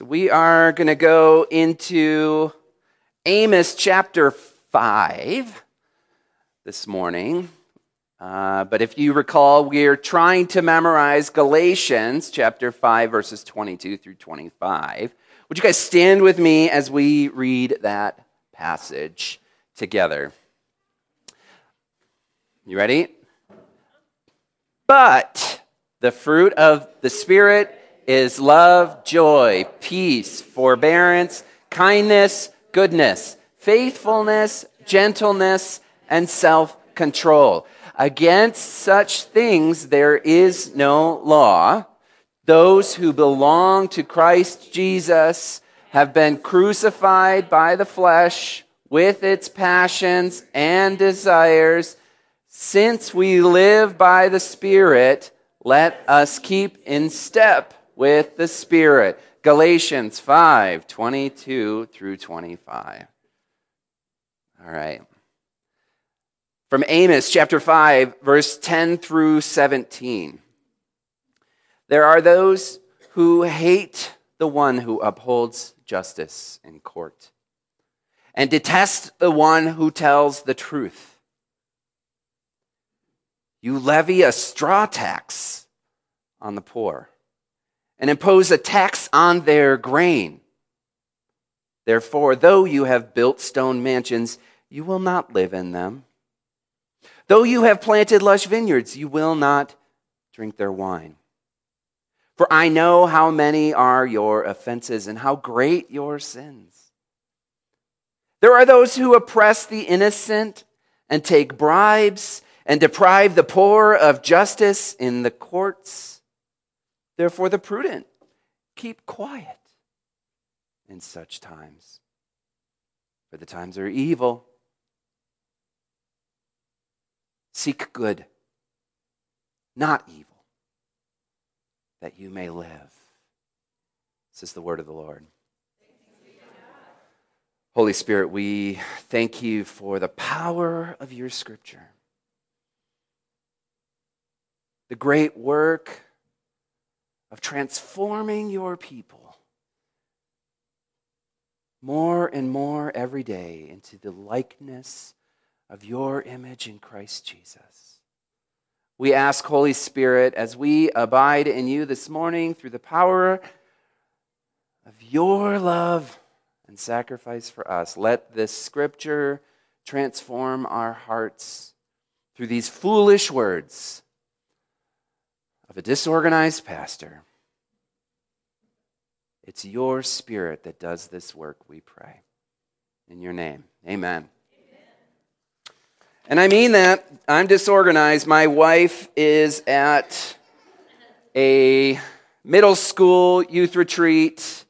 So we are going to go into Amos chapter 5 this morning. But if you recall, we're trying to memorize Galatians chapter 5, verses 22 through 25. Would you guys stand with me as we read that passage together? You ready? But the fruit of the Spirit is love, joy, peace, forbearance, kindness, goodness, faithfulness, gentleness, and self-control. Against such things there is no law. Those who belong to Christ Jesus have been crucified by the flesh with its passions and desires. Since we live by the Spirit, let us keep in step with the Spirit. Galatians 5, 22 through 25. All right. From Amos chapter 5, verse 10 through 17. There are those who hate the one who upholds justice in court and detest the one who tells the truth. You levy a straw tax on the poor and impose a tax on their grain. Therefore, though you have built stone mansions, you will not live in them. Though you have planted lush vineyards, you will not drink their wine. For I know how many are your offenses and how great your sins. There are those who oppress the innocent and take bribes and deprive the poor of justice in the courts. Therefore, the prudent keep quiet in such times, for the times are evil. Seek good, not evil, that you may live. This is the word of the Lord. Holy Spirit, we thank you for the power of your scripture. The great work of transforming your people more and more every day into the likeness of your image in Christ Jesus. We ask, Holy Spirit, as we abide in you this morning through the power of your love and sacrifice for us, let this scripture transform our hearts through these foolish words of a disorganized pastor. It's your Spirit that does this work, we pray. In your name, amen. And I mean that. I'm disorganized. My wife is at a middle school youth retreat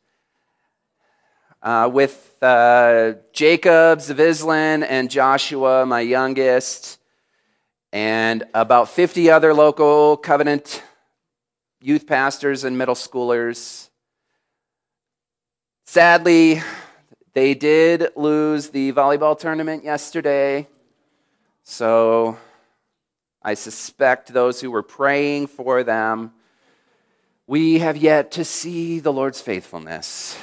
with Jacob, Zavislin, and Joshua, my youngest, and about 50 other local Covenant youth pastors and middle schoolers. Sadly, they did lose the volleyball tournament yesterday. So I suspect those who were praying for them, we have yet to see the Lord's faithfulness.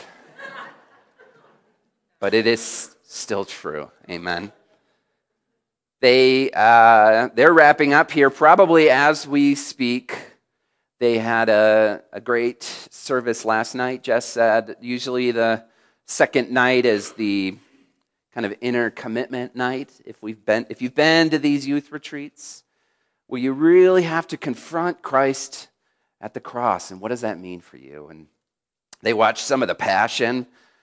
But it is still true. Amen. They're wrapping up here probably as we speak. They had a great service last night. Jess said usually the second night is the kind of inner commitment night. If you've been to these youth retreats, where you really have to confront Christ at the cross, and what does that mean for you? And they watched some of the Passion,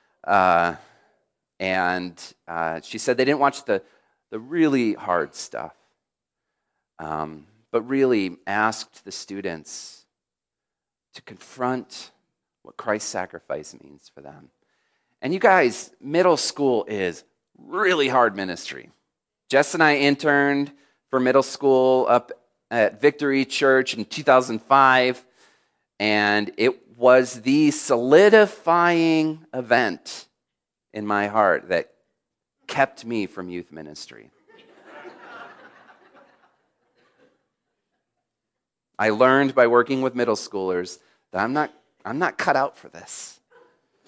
and she said they didn't watch the really hard stuff, but really asked the students to confront what Christ's sacrifice means for them. And you guys, middle school is really hard ministry. Jess and I interned for middle school up at Victory Church in 2005, and it was the solidifying event in my heart that kept me from youth ministry. I learned by working with middle schoolers that I'm not cut out for this.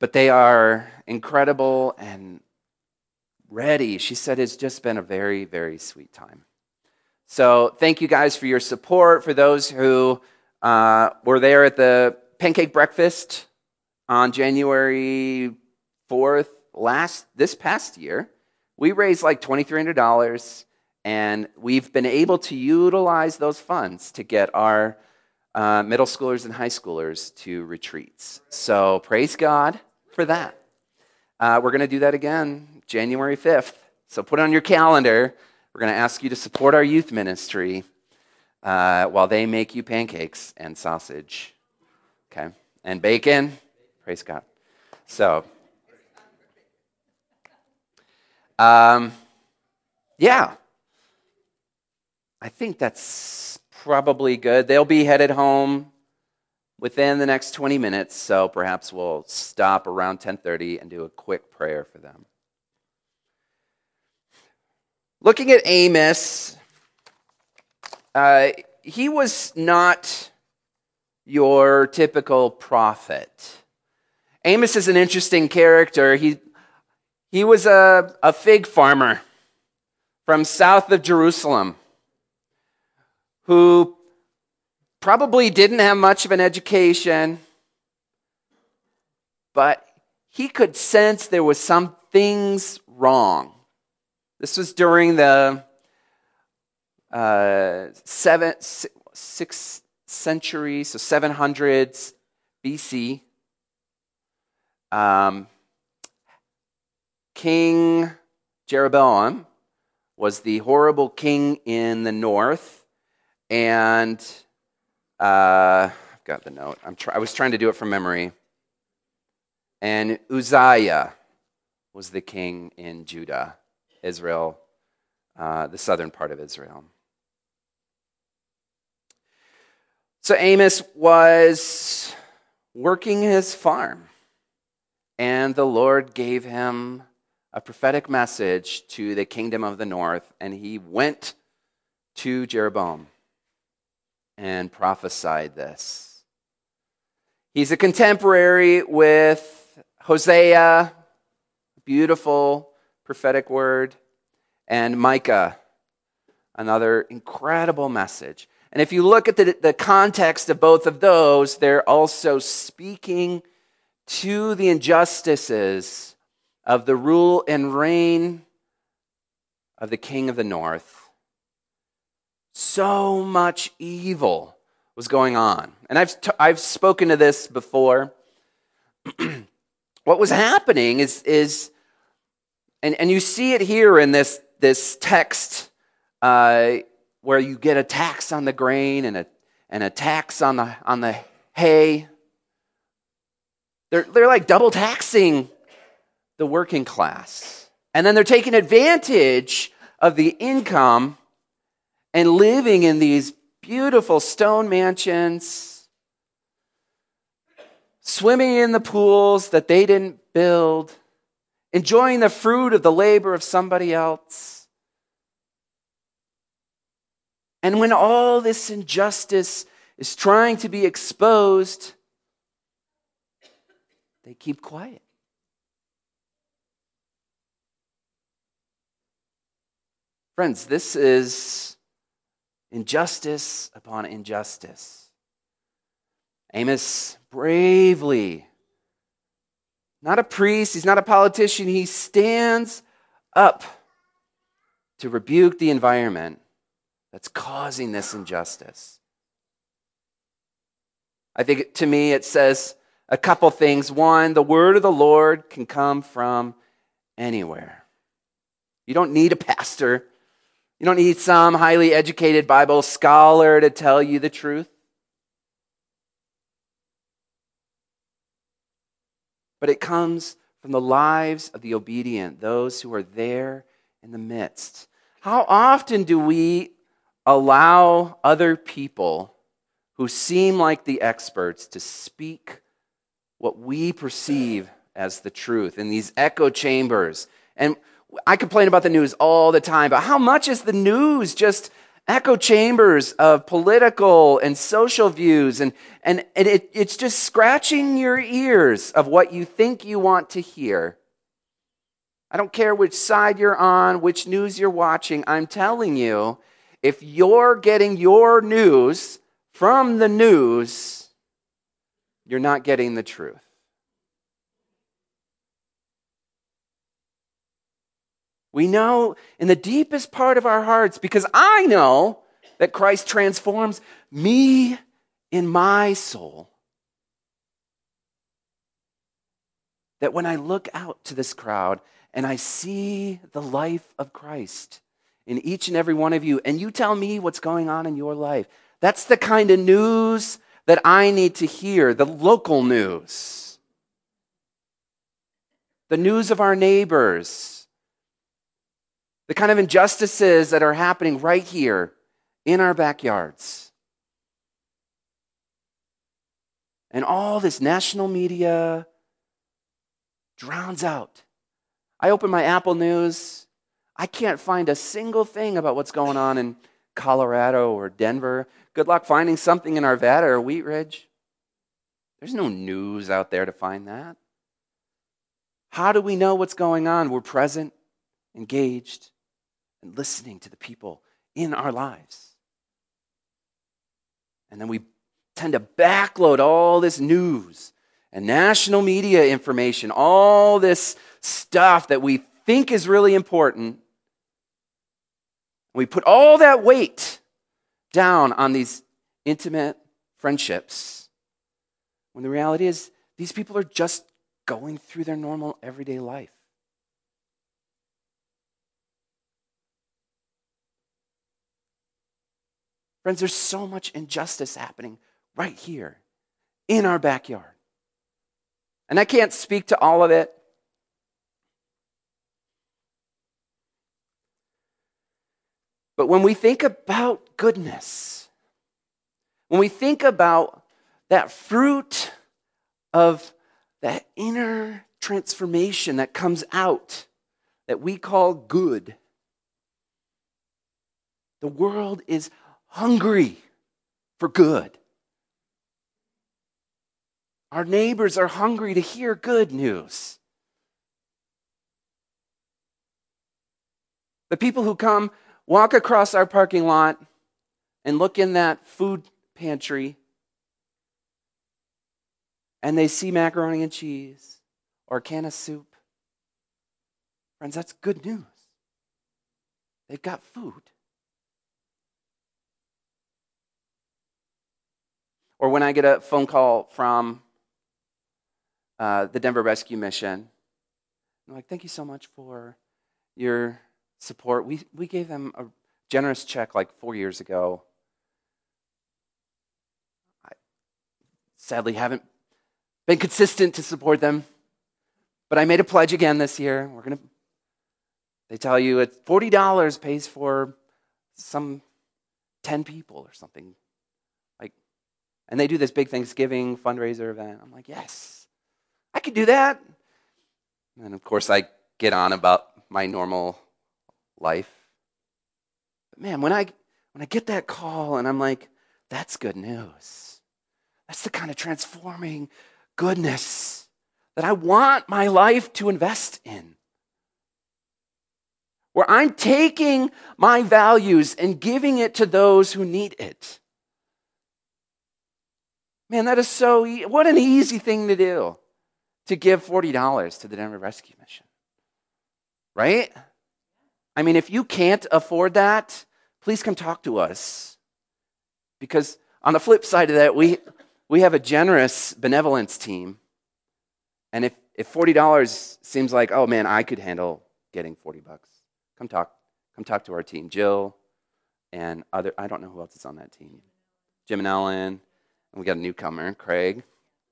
But they are incredible and ready. She said it's just been a very, very sweet time. So thank you guys for your support. For those who were there at the pancake breakfast on January 4th this past year, we raised like $2,300, and we've been able to utilize those funds to get our middle schoolers and high schoolers to retreats. So praise God for that. We're going to do that again January 5th. So put it on your calendar. We're going to ask you to support our youth ministry while they make you pancakes and sausage. Okay? And bacon. Praise God. So, yeah. I think that's probably good. They'll be headed home within the next 20 minutes, so perhaps we'll stop around 10:30 and do a quick prayer for them. Looking at Amos, he was not your typical prophet. Amos is an interesting character. He was a fig farmer from south of Jerusalem who probably didn't have much of an education, but he could sense there was some things wrong. This was during the 6th century, so 700s BC. King Jeroboam was the horrible king in the north, and I've got the note. I was trying to do it from memory. And Uzziah was the king in Judah, Israel, the southern part of Israel. So Amos was working his farm, and the Lord gave him a prophetic message to the kingdom of the north, and he went to Jeroboam and prophesied this. He's a contemporary with Hosea, beautiful prophetic word, and Micah, another incredible message. And if you look at the context of both of those, they're also speaking to the injustices of the rule and reign of the king of the north. So much evil was going on. And I've spoken to this before. What was happening is and you see it here in this text where you get a tax on the grain and a tax on the hay. They're like double taxing the working class. And then they're taking advantage of the income and living in these beautiful stone mansions, swimming in the pools that they didn't build, enjoying the fruit of the labor of somebody else. And when all this injustice is trying to be exposed, they keep quiet. Friends, this is injustice upon injustice. Amos bravely, not a priest, he's not a politician, he stands up to rebuke the environment that's causing this injustice. I think to me it says a couple things. One, the word of the Lord can come from anywhere. You don't need a pastor. You don't need some highly educated Bible scholar to tell you the truth. But it comes from the lives of the obedient, those who are there in the midst. How often do we allow other people who seem like the experts to speak what we perceive as the truth in these echo chambers? And I complain about the news all the time, but how much is the news just echo chambers of political and social views, and it's just scratching your ears of what you think you want to hear. I don't care which side you're on, which news you're watching. I'm telling you, if you're getting your news from the news, you're not getting the truth. We know in the deepest part of our hearts, because I know that Christ transforms me in my soul, that when I look out to this crowd and I see the life of Christ in each and every one of you, and you tell me what's going on in your life, that's the kind of news that I need to hear, the local news, the news of our neighbors, the kind of injustices that are happening right here in our backyards. And all this national media drowns out. I open my Apple News, I can't find a single thing about what's going on in Colorado or Denver. Good luck finding something in Arvada or Wheat Ridge. There's no news out there to find that. How do we know what's going on? We're present, engaged, and listening to the people in our lives. And then we tend to backload all this news and national media information, all this stuff that we think is really important. We put all that weight down on these intimate friendships, when the reality is these people are just going through their normal everyday life. Friends, there's so much injustice happening right here in our backyard. And I can't speak to all of it. But when we think about goodness, when we think about that fruit of that inner transformation that comes out, that we call good, the world is hungry for good. Our neighbors are hungry to hear good news. The people who come walk across our parking lot and look in that food pantry and they see macaroni and cheese or a can of soup. Friends, that's good news. They've got food. Or when I get a phone call from the Denver Rescue Mission, I'm like, thank you so much for your support. We gave them a generous check like 4 years ago. I sadly haven't been consistent to support them, but I made a pledge again this year. They tell you it's $40 pays for some 10 people or something. And they do this big Thanksgiving fundraiser event. I'm like, yes, I could do that. And of course, I get on about my normal life. But man, when I get that call and I'm like, that's good news. That's the kind of transforming goodness that I want my life to invest in. Where I'm taking my values and giving it to those who need it. Man, that is what an easy thing to do, to give $40 to the Denver Rescue Mission. Right? I mean, if you can't afford that, please come talk to us. Because on the flip side of that, we have a generous benevolence team. And if $40 seems like, oh man, I could handle getting $40, come talk to our team. Jill and I don't know who else is on that team. Jim and Ellen. And we got a newcomer, Craig.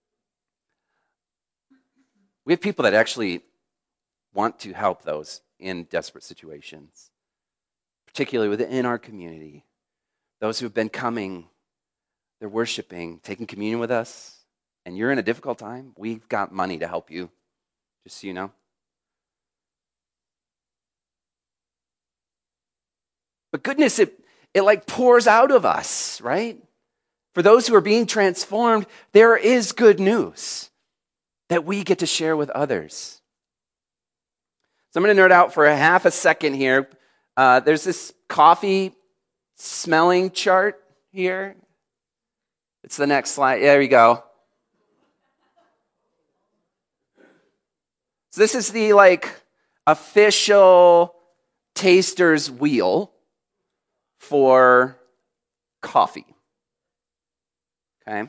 We have people that actually want to help those in desperate situations, particularly within our community. Those who have been coming, they're worshiping, taking communion with us, and you're in a difficult time, we've got money to help you, just so you know. But goodness, it like pours out of us, right? For those who are being transformed, there is good news that we get to share with others. So I'm going to nerd out for a half a second here. There's this coffee smelling chart here. It's the next slide. There we go. So this is the official taster's wheel for coffee. Okay.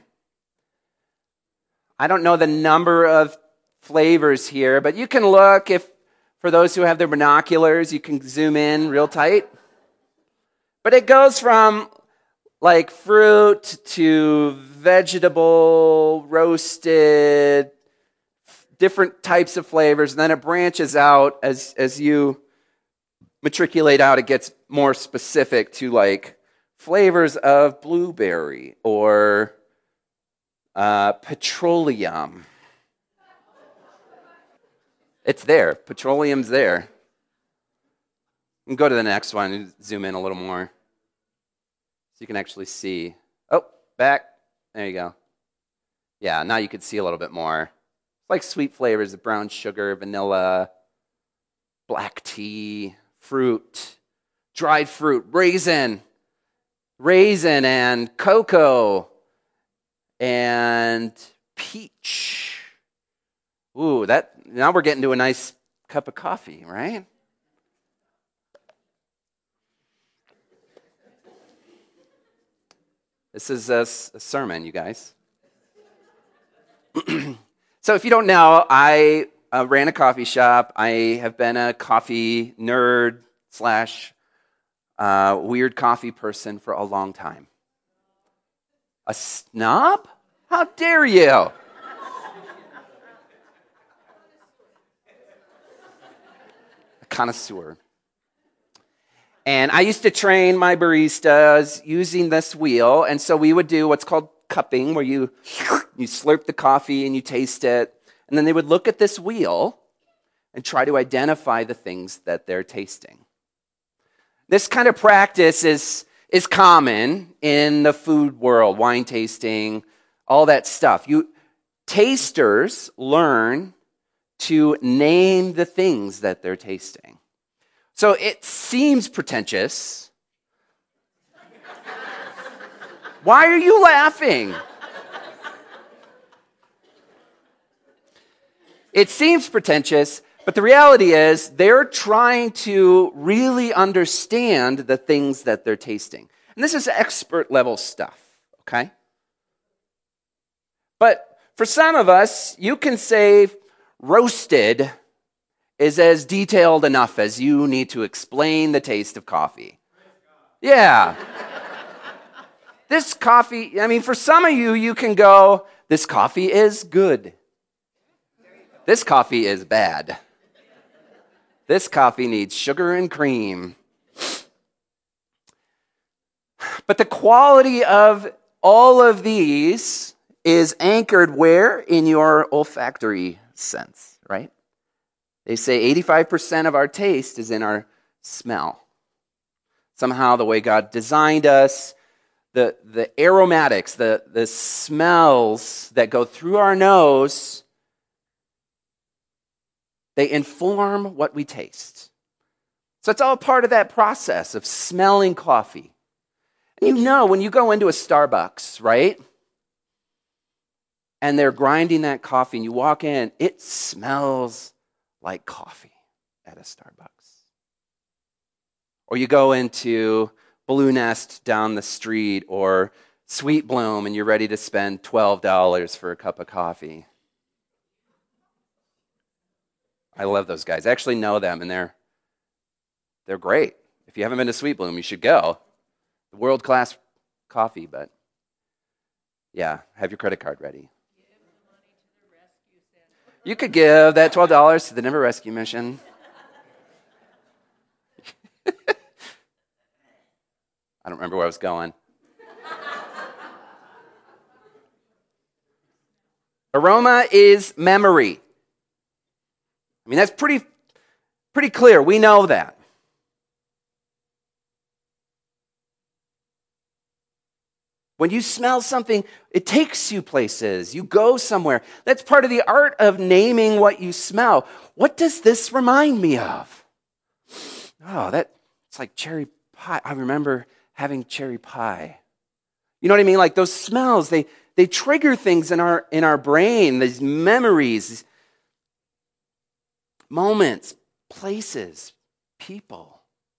I don't know the number of flavors here, but you can look for those who have their binoculars, you can zoom in real tight. But it goes from fruit to vegetable, roasted, different types of flavors, and then it branches out as you matriculate out. It gets more specific to flavors of blueberry or petroleum. It's there. Petroleum's there. And go to the next one and zoom in a little more so you can actually see. Oh, back. There you go. Yeah, now you can see a little bit more. Like sweet flavors of brown sugar, vanilla, black tea, fruit, dried fruit, raisin and cocoa and peach. Ooh, now we're getting to a nice cup of coffee, right? This is a sermon, you guys. So if you don't know, I ran a coffee shop. I have been a coffee nerd / weird coffee person for a long time. A snob? How dare you? A connoisseur. And I used to train my baristas using this wheel, and so we would do what's called cupping, where you slurp the coffee and you taste it, and then they would look at this wheel and try to identify the things that they're tasting. This kind of practice is common in the food world, wine tasting, all that stuff. Tasters learn to name the things that they're tasting. So it seems pretentious. Why are you laughing? It seems pretentious, but the reality is they're trying to really understand the things that they're tasting. And this is expert level stuff, okay? But for some of us, you can say roasted is as detailed enough as you need to explain the taste of coffee. Yeah. This coffee, for some of you, you can go, this coffee is good. This coffee is bad. This coffee needs sugar and cream. But the quality of all of these is anchored where? In your olfactory sense, right? They say 85% of our taste is in our smell. Somehow the way God designed us, the aromatics, the smells that go through our nose, they inform what we taste. So it's all part of that process of smelling coffee. And when you go into a Starbucks, right? And they're grinding that coffee and you walk in, it smells like coffee at a Starbucks. Or you go into Blue Nest down the street or Sweet Bloom and you're ready to spend $12 for a cup of coffee. I love those guys. I actually know them, and they're great. If you haven't been to Sweet Bloom, you should go. World-class coffee, but yeah, have your credit card ready. You could give that $12 to the Denver Rescue Mission. I don't remember where I was going. Aroma is memory. That's pretty clear. We know that. When you smell something, it takes you places. You go somewhere. That's part of the art of naming what you smell. What does this remind me of? Oh, it's like cherry pie. I remember having cherry pie. You know what I mean? Like those smells, they trigger things in our brain, these memories, moments, places, people.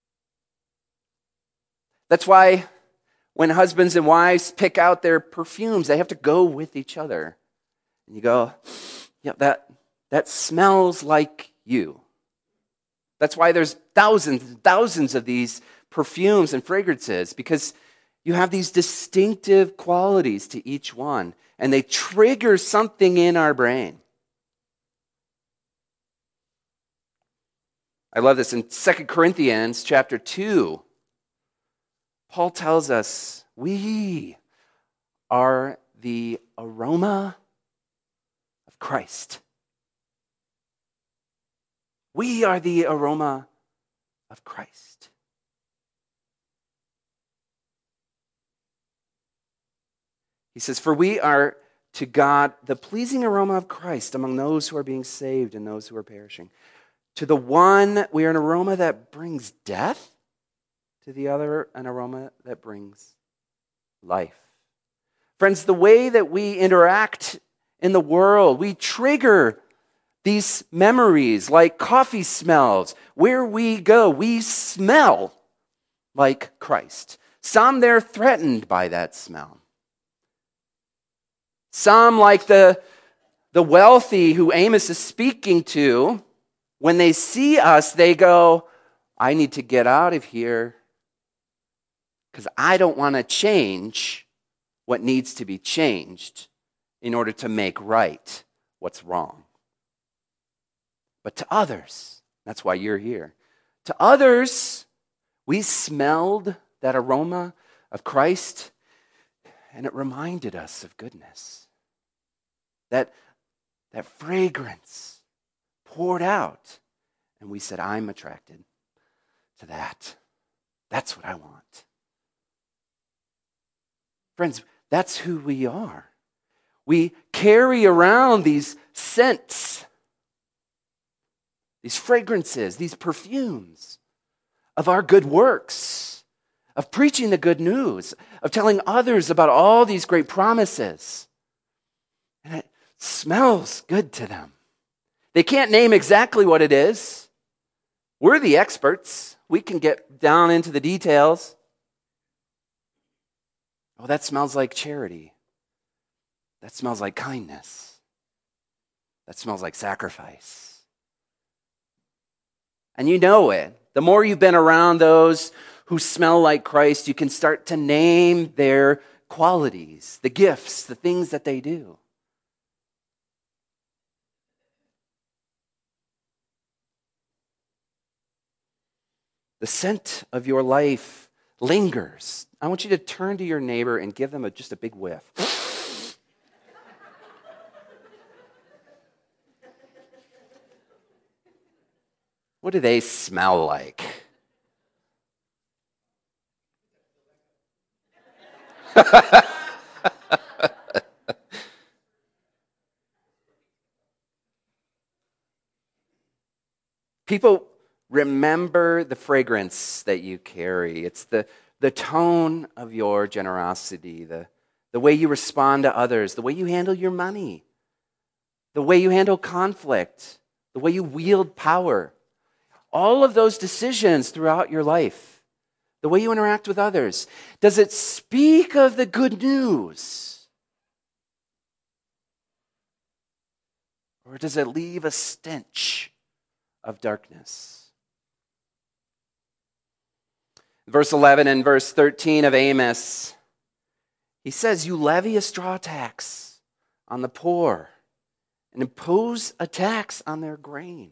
That's why when husbands and wives pick out their perfumes, they have to go with each other. And you go, yeah, that smells like you. That's why there's thousands and thousands of these perfumes and fragrances, because you have these distinctive qualities to each one, and they trigger something in our brain. I love this. In 2 Corinthians chapter 2, Paul tells us we are the aroma of Christ. We are the aroma of Christ. He says, for we are to God the pleasing aroma of Christ among those who are being saved and those who are perishing. To the one, we are an aroma that brings death. To the other, an aroma that brings life. Friends, the way that we interact in the world, we trigger these memories like coffee smells. Where we go, we smell like Christ. Some, they're threatened by that smell. Some, like the wealthy who Amos is speaking to, when they see us, they go, I need to get out of here because I don't want to change what needs to be changed in order to make right what's wrong. But to others, that's why you're here. To others, we smelled that aroma of Christ, and it reminded us of goodness. That fragrance poured out, and we said, I'm attracted to that. That's what I want. Friends, that's who we are. We carry around these scents, these fragrances, these perfumes of our good works, of preaching the good news, of telling others about all these great promises. And it smells good to them. They can't name exactly what it is. We're the experts. We can get down into the details. Oh, that smells like charity. That smells like kindness. That smells like sacrifice. And you know it. The more you've been around those who smell like Christ, you can start to name their qualities, the gifts, the things that they do. The scent of your life lingers. I want you to turn to your neighbor and give them just a big whiff. What do they smell like? People remember the fragrance that you carry. It's the tone of your generosity, the way you respond to others, the way you handle your money, the way you handle conflict, the way you wield power. All of those decisions throughout your life, the way you interact with others. Does it speak of the good news? Or does it leave a stench of darkness? Verse 11 and verse 13 of Amos, he says, you levy a straw tax on the poor and impose a tax on their grain.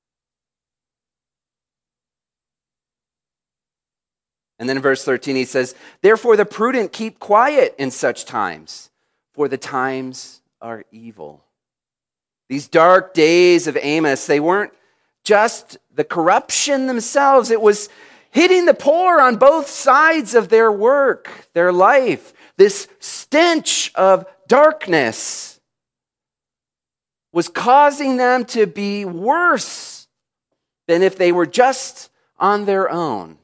And then in verse 13 he says, therefore the prudent keep quiet in such times, for the times are evil. These dark days of Amos, they weren't just the corruption themselves, it was hitting the poor on both sides of their work, their life, This stench of darkness was causing them to be worse than if they were just on their own.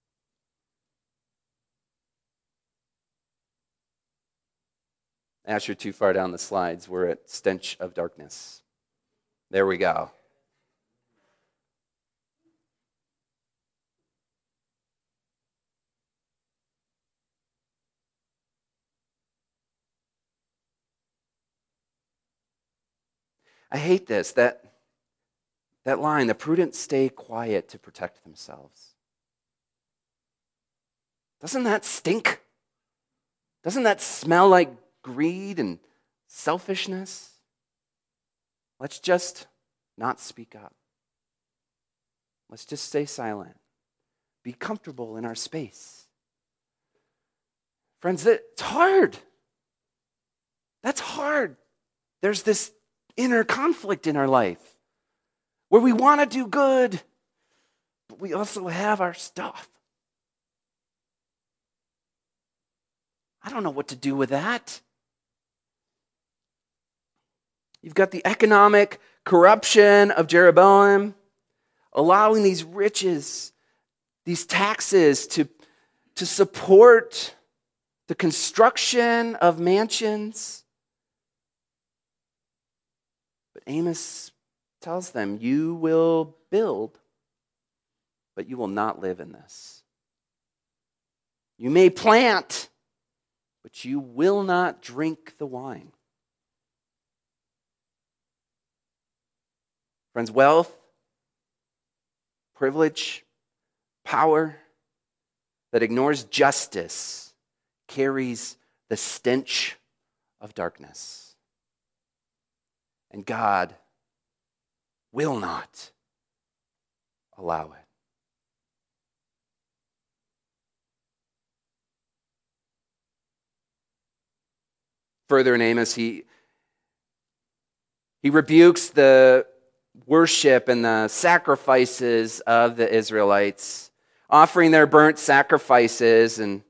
Asher, too far down the slides. We're at stench of darkness. There we go. I hate this, that line, the prudent stay quiet to protect themselves. Doesn't that stink? Doesn't that smell like greed and selfishness? Let's just not speak up. Let's just stay silent. Be comfortable in our space. Friends, it's hard. That's hard. There's this inner conflict in our life where we want to do good, but we also have our stuff. I don't know what to do with that. You've got the economic corruption of Jeroboam, allowing these riches, these taxes to support the construction of mansions. But Amos tells them, you will build, but you will not live in this. You may plant, but you will not drink the wine. Friends, wealth, privilege, power that ignores justice carries the stench of darkness. And God will not allow it. Further in Amos, he rebukes the worship and the sacrifices of the Israelites, offering their burnt sacrifices and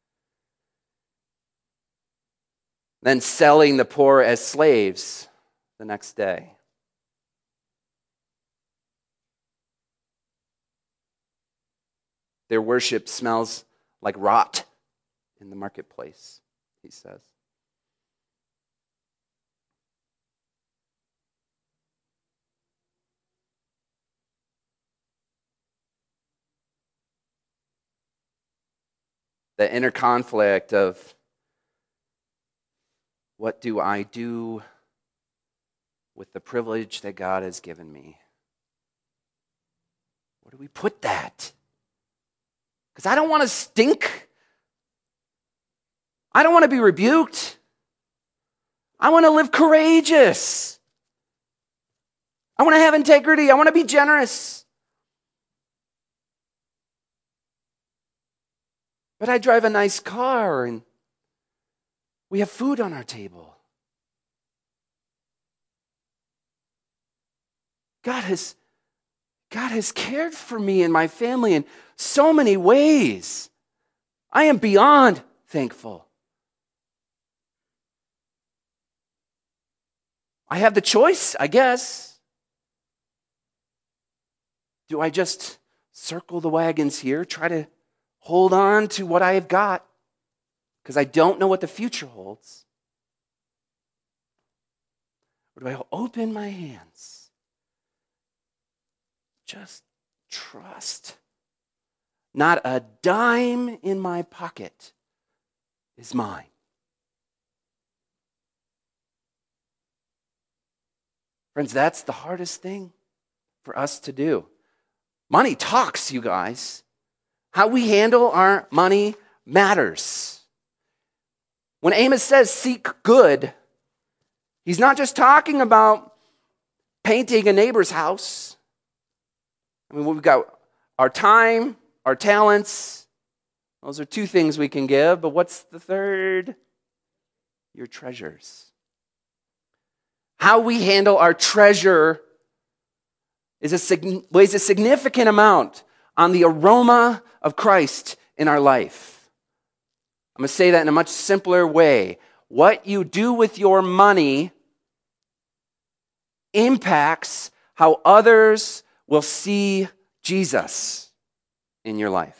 then selling the poor as slaves the next day. Their worship smells like rot in the marketplace, he says. The inner conflict of what do I do with the privilege that God has given me? Where do we put that? Because I don't want to stink. I don't want to be rebuked. I want to live courageous. I want to have integrity. I want to be generous. But I drive a nice car and we have food on our table. God has cared for me and my family in so many ways. I am beyond thankful. I have the choice, I guess. Do I just circle the wagons here, try to hold on to what I have got because I don't know what the future holds? Or do I open my hands? Just trust. Not a dime in my pocket is mine. Friends, that's the hardest thing for us to do. Money talks, you guys. How we handle our money matters. When Amos says seek good, he's not just talking about painting a neighbor's house. I mean, we've got our time, our talents. Those are two things we can give, but what's the third? Your treasures. How we handle our treasure weighs a significant amount on the aroma of Christ in our life. I'm going to say that in a much simpler way. What you do with your money impacts how others will see Jesus in your life.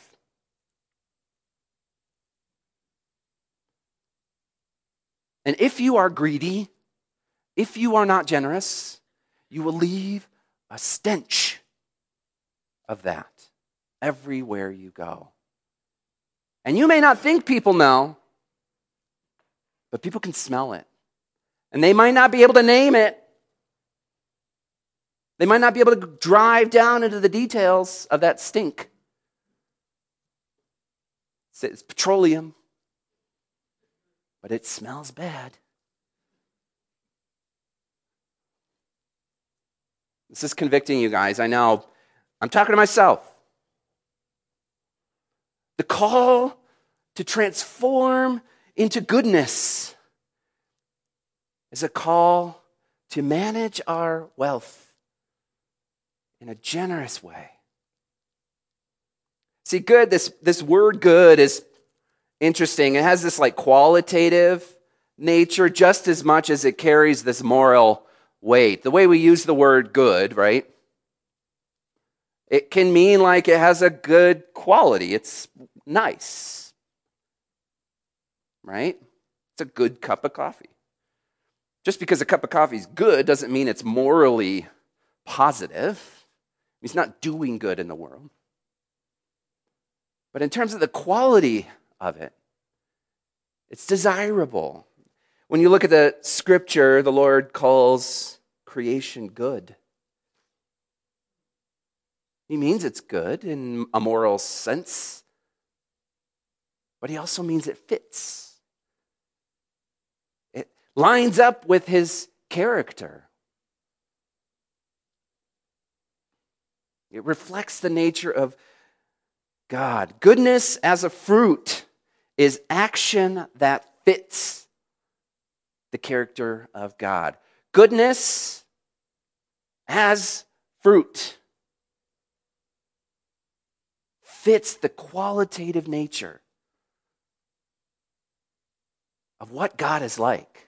And if you are greedy, if you are not generous, you will leave a stench of that everywhere you go. And you may not think people know, but people can smell it. And they might not be able to name it. They might not be able to drive down into the details of that stink. It's petroleum, but it smells bad. This is convicting you guys, I know. I'm talking to myself. The call to transform into goodness is a call to manage our wealth in a generous way. See, good, this word good is interesting. It has this like qualitative nature just as much as it carries this moral weight. The way we use the word good, right? It can mean like it has a good quality. It's nice, right? It's a good cup of coffee. Just because a cup of coffee is good doesn't mean it's morally positive. It's not doing good in the world. But in terms of the quality of it, it's desirable. When you look at the scripture, the Lord calls creation good. He means it's good in a moral sense, but he also means it fits. It lines up with his character. It reflects the nature of God. Goodness as a fruit is action that fits the character of God. Goodness as fruit fits the qualitative nature of what God is like.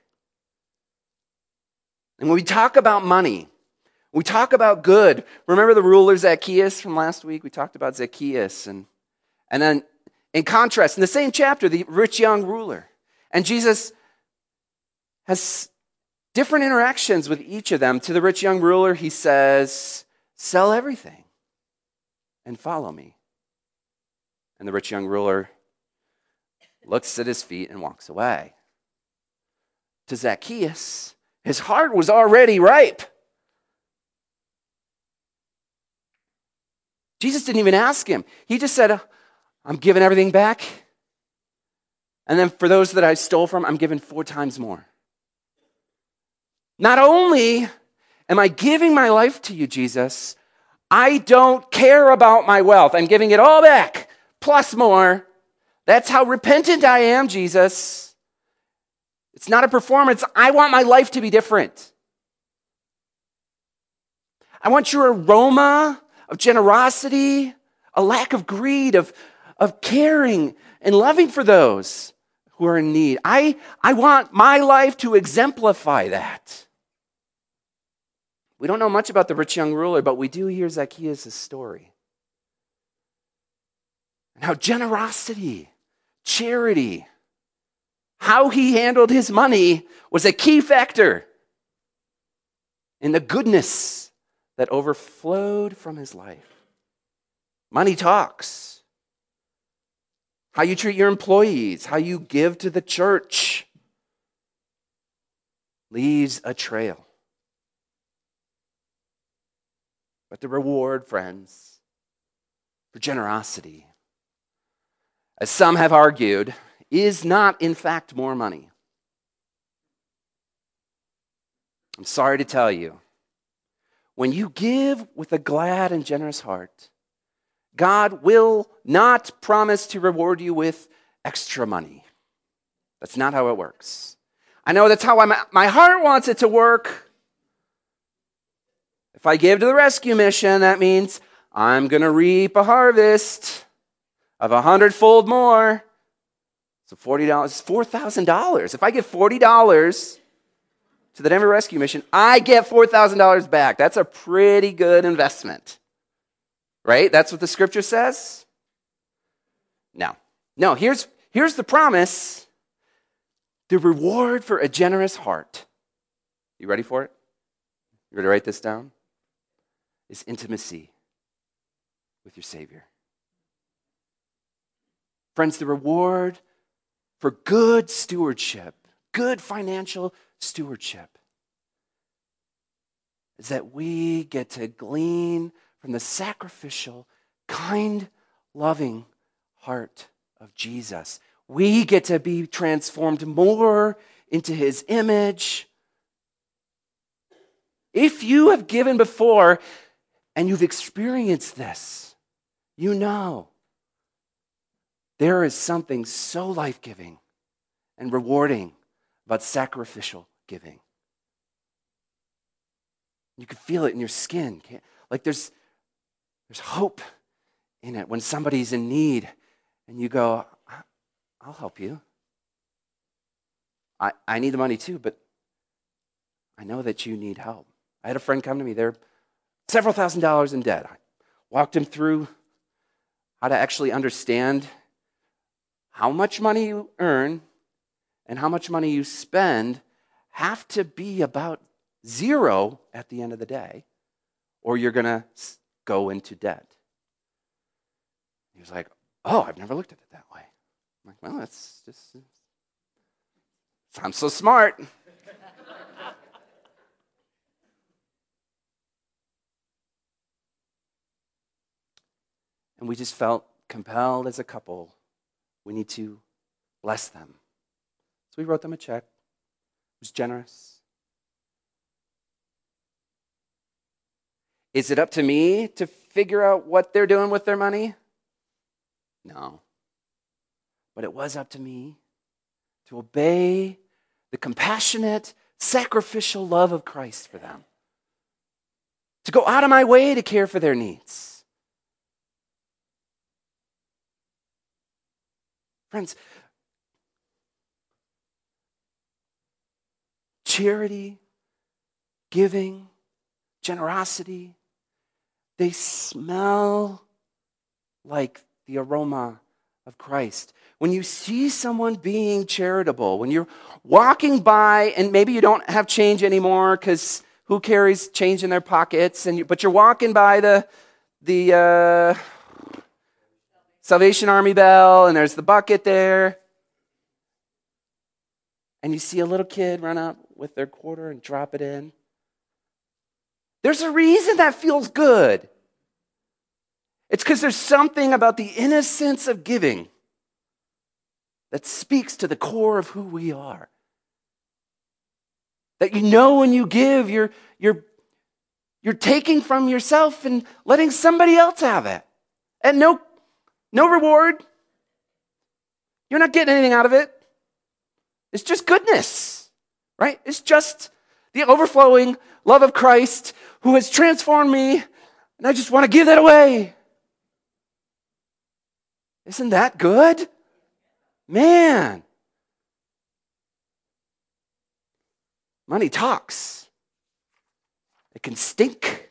And when we talk about money, we talk about good. Remember the ruler Zacchaeus from last week? We talked about Zacchaeus. And then in contrast, in the same chapter, the rich young ruler. And Jesus has different interactions with each of them. To the rich young ruler, he says, sell everything and follow me. And the rich young ruler looks at his feet and walks away. To Zacchaeus, his heart was already ripe. Jesus didn't even ask him. He just said, I'm giving everything back. And then for those that I stole from, I'm giving 4 times more. Not only am I giving my life to you, Jesus, I don't care about my wealth. I'm giving it all back, plus more. That's how repentant I am, Jesus. It's not a performance. I want my life to be different. I want your aroma of generosity, a lack of greed, of caring and loving for those who are in need. I want my life to exemplify that. We don't know much about the rich young ruler, but we do hear Zacchaeus' story. And how generosity, charity, how he handled his money was a key factor in the goodness that overflowed from his life. Money talks. How you treat your employees, how you give to the church, leaves a trail. But the reward, friends, for generosity, as some have argued, is not in fact more money. I'm sorry to tell you, when you give with a glad and generous heart, God will not promise to reward you with extra money. That's not how it works. I know that's how my heart wants it to work. If I give to the rescue mission, that means I'm going to reap a harvest of 100-fold more. So $40 is $4,000. If I give $40 to the Denver Rescue Mission, I get $4,000 back. That's a pretty good investment. Right? That's what the scripture says? No, here's the promise. The reward for a generous heart. You ready for it? You ready to write this down? Is intimacy with your Savior. Friends, the reward for good stewardship, good financial stewardship, is that we get to glean from the sacrificial, kind, loving heart of Jesus. We get to be transformed more into his image. If you have given before and you've experienced this, you know there is something so life-giving and rewarding about sacrificial giving. You can feel it in your skin. Like there's hope in it when somebody's in need and you go, I'll help you. I need the money too, but I know that you need help. I had a friend come to me. They're several $1,000s in debt. I walked him through how to actually understand how much money you earn and how much money you spend have to be about zero at the end of the day, or you're going to go into debt. He was like, oh, I've never looked at it that way. I'm like, well, that's just, I'm so smart. And we just felt compelled as a couple, we need to bless them. So we wrote them a check. It was generous. Is it up to me to figure out what they're doing with their money? No. But it was up to me to obey the compassionate, sacrificial love of Christ for them. To go out of my way to care for their needs. Friends, charity, giving, generosity, they smell like the aroma of Christ. When you see someone being charitable, when you're walking by and maybe you don't have change anymore because who carries change in their pockets, but you're walking by the Salvation Army bell and there's the bucket there, and you see a little kid run up with their quarter and drop it in. There's a reason that feels good. It's because there's something about the innocence of giving that speaks to the core of who we are. That you know when you give, you're taking from yourself and letting somebody else have it. And no reward. You're not getting anything out of it. It's just goodness, right? It's just the overflowing love of Christ who has transformed me, and I just want to give that away. Isn't that good? Man. Money talks. It can stink,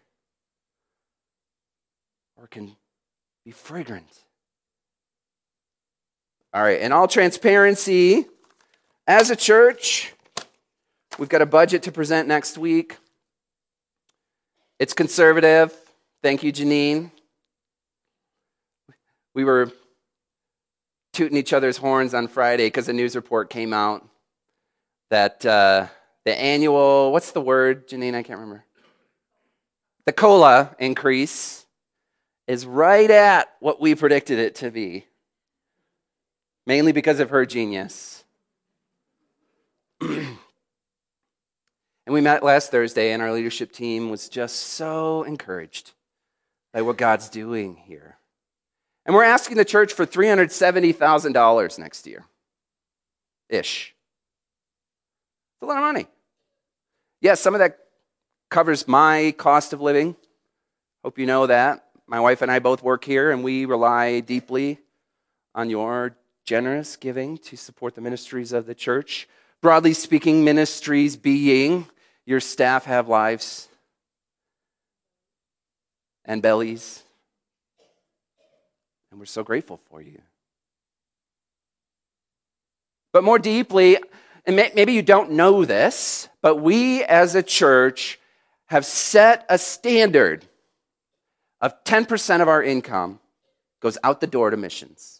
or it can be fragrant. All right, in all transparency, as a church, we've got a budget to present next week. It's conservative. Thank you, Janine. We were tooting each other's horns on Friday because a news report came out that the annual, what's the word, Janine? I can't remember. The COLA increase is right at what we predicted it to be, mainly because of her genius. And we met last Thursday, and our leadership team was just so encouraged by what God's doing here. And we're asking the church for $370,000 next year. Ish. It's a lot of money. Yes, some of that covers my cost of living. Hope you know that. My wife and I both work here, and we rely deeply on your generous giving to support the ministries of the church. Broadly speaking, ministries being your staff have lives and bellies. And we're so grateful for you. But more deeply, and maybe you don't know this, but we as a church have set a standard of 10% of our income goes out the door to missions.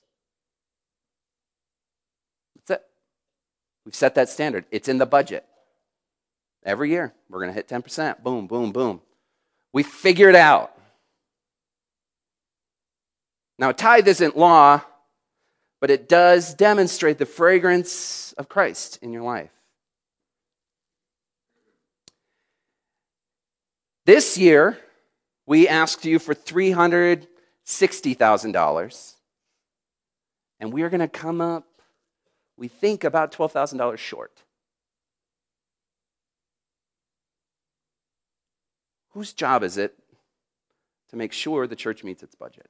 That's it. We've set that standard. It's in the budget. Every year, we're going to hit 10%. Boom, boom, boom. We figure it out. Now, a tithe isn't law, but it does demonstrate the fragrance of Christ in your life. This year, we asked you for $360,000, and we are going to come up, we think, about $12,000 short. Whose job is it to make sure the church meets its budget?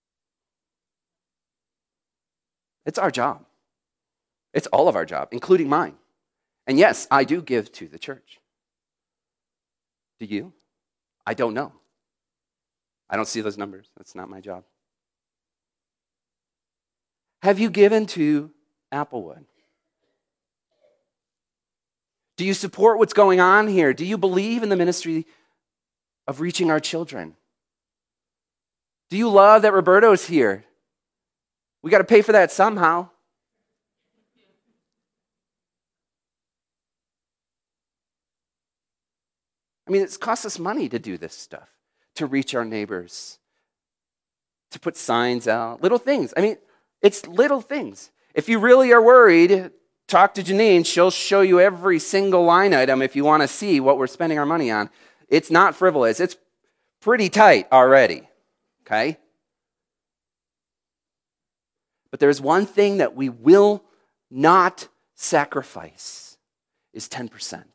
It's our job. It's all of our job, including mine. And yes, I do give to the church. Do you? I don't know. I don't see those numbers. That's not my job. Have you given to Applewood? Do you support what's going on here? Do you believe in the ministry of reaching our children? Do you love that Roberto's here? We got to pay for that somehow. I mean, it's cost us money to do this stuff, to reach our neighbors, to put signs out, little things. I mean, it's little things. If you really are worried, talk to Janine. She'll show you every single line item if you want to see what we're spending our money on. It's not frivolous. It's pretty tight already, okay? But there's one thing that we will not sacrifice is 10%.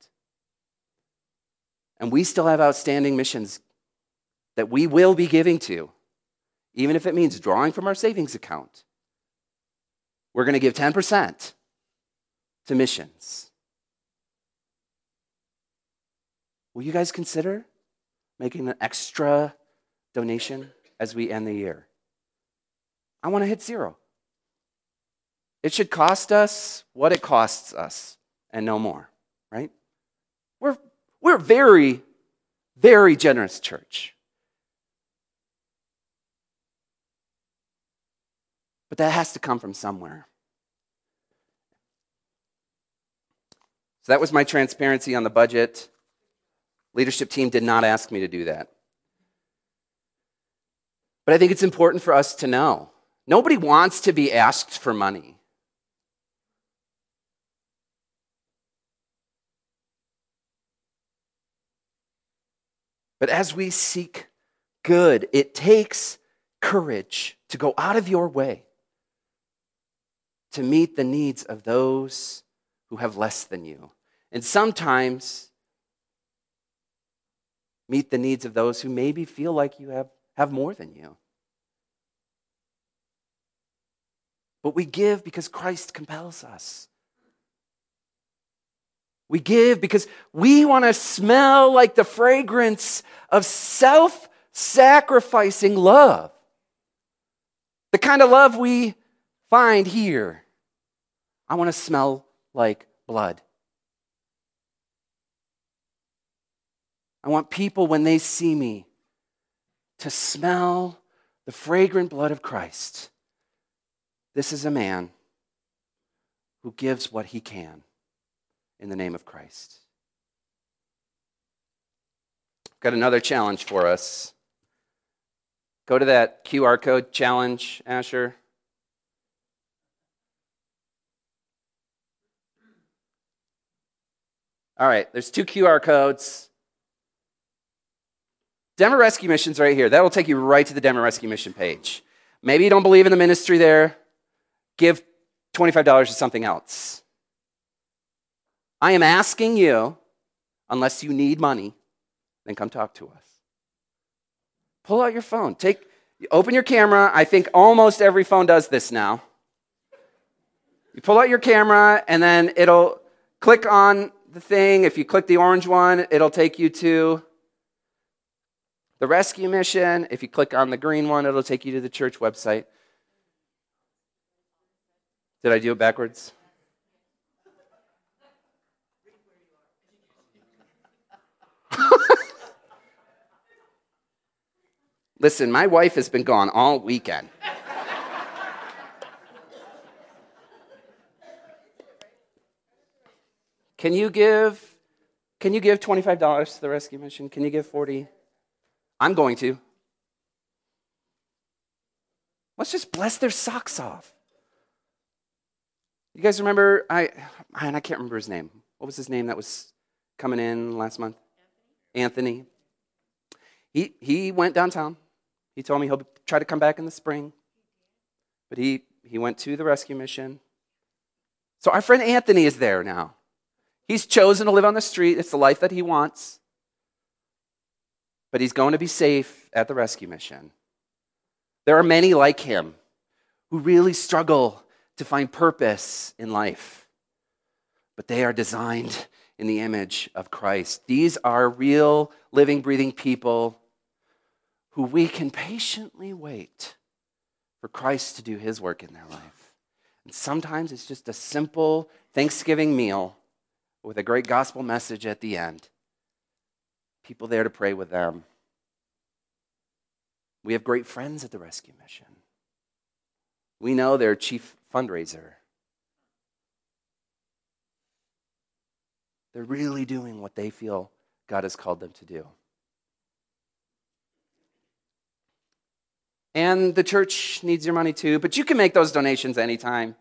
And we still have outstanding missions that we will be giving to, even if it means drawing from our savings account. We're going to give 10% to missions. Will you guys consider making an extra donation as we end the year? I want to hit 0. It should cost us what it costs us and no more, right? We're a very, very generous church. But that has to come from somewhere. So that was my transparency on the budget. Leadership team did not ask me to do that. But I think it's important for us to know. Nobody wants to be asked for money. But as we seek good, it takes courage to go out of your way to meet the needs of those who have less than you. And sometimes meet the needs of those who maybe feel like you have more than you. But we give because Christ compels us. We give because we want to smell like the fragrance of self-sacrificing love. The kind of love we find here. I want to smell like blood. I want people, when they see me, to smell the fragrant blood of Christ. This is a man who gives what he can in the name of Christ. Got another challenge for us. Go to that QR code challenge, Asher. All right, there's 2 QR codes. Denver Rescue Mission's right here. That will take you right to the Denver Rescue Mission page. Maybe you don't believe in the ministry there. Give $25 to something else. I am asking you, unless you need money, then come talk to us. Pull out your phone. Open your camera. I think almost every phone does this now. You pull out your camera, and then it'll click on the thing. If you click the orange one, it'll take you to the rescue mission. If you click on the green one, it'll take you to the church website. Did I do it backwards? Listen, my wife has been gone all weekend. Can you give $25 to the rescue mission? Can you give 40? I'm going to. Let's just bless their socks off. You guys remember, I can't remember his name. What was his name that was coming in last month? Anthony. He went downtown. He told me he'll try to come back in the spring. But he went to the rescue mission. So our friend Anthony is there now. He's chosen to live on the street. It's the life that he wants. But he's going to be safe at the rescue mission. There are many like him who really struggle to find purpose in life. But they are designed in the image of Christ. These are real, living, breathing people who we can patiently wait for Christ to do his work in their life. And sometimes it's just a simple Thanksgiving meal with a great gospel message at the end. People there to pray with them. We have great friends at the rescue mission. We know their chief fundraiser. They're really doing what they feel God has called them to do. And the church needs your money too, but you can make those donations anytime.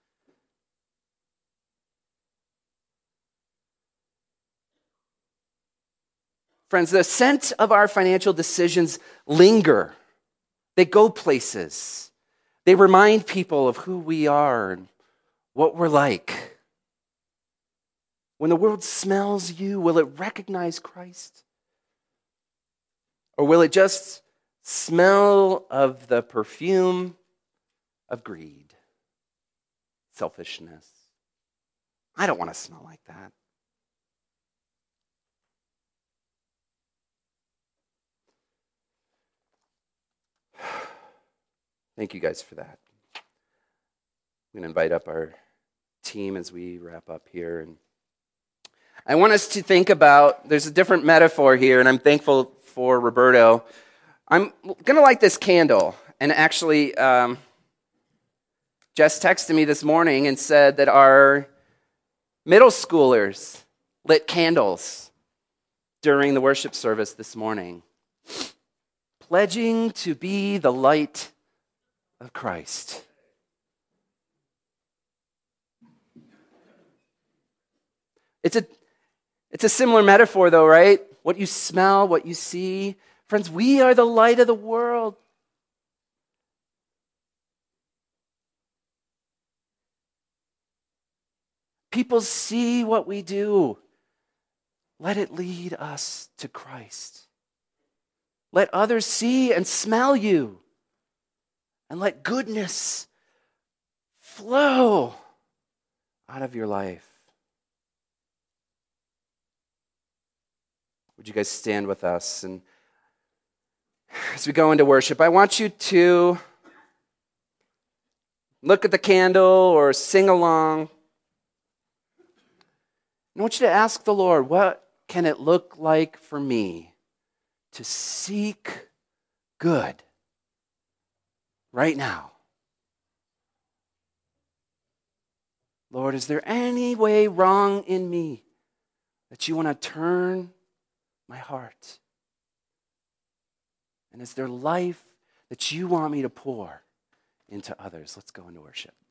Friends, the scent of our financial decisions linger. They go places. They remind people of who we are and what we're like. When the world smells you, will it recognize Christ? Or will it just smell of the perfume of greed, selfishness? I don't want to smell like that. Thank you guys for that. I'm going to invite up our team as we wrap up here. And I want us to think about, there's a different metaphor here, and I'm thankful for Roberto. I'm going to light this candle. And actually, Jess texted me this morning and said that our middle schoolers lit candles during the worship service this morning, pledging to be the light of Christ. It's a similar metaphor though, right? What you smell, what you see. Friends, we are the light of the world. People see what we do. Let it lead us to Christ. Let others see and smell you. And let goodness flow out of your life. Would you guys stand with us? And as we go into worship, I want you to look at the candle or sing along. I want you to ask the Lord, what can it look like for me to seek good right now? Lord, is there any way wrong in me that you want to turn my heart? And is there life that you want me to pour into others? Let's go into worship.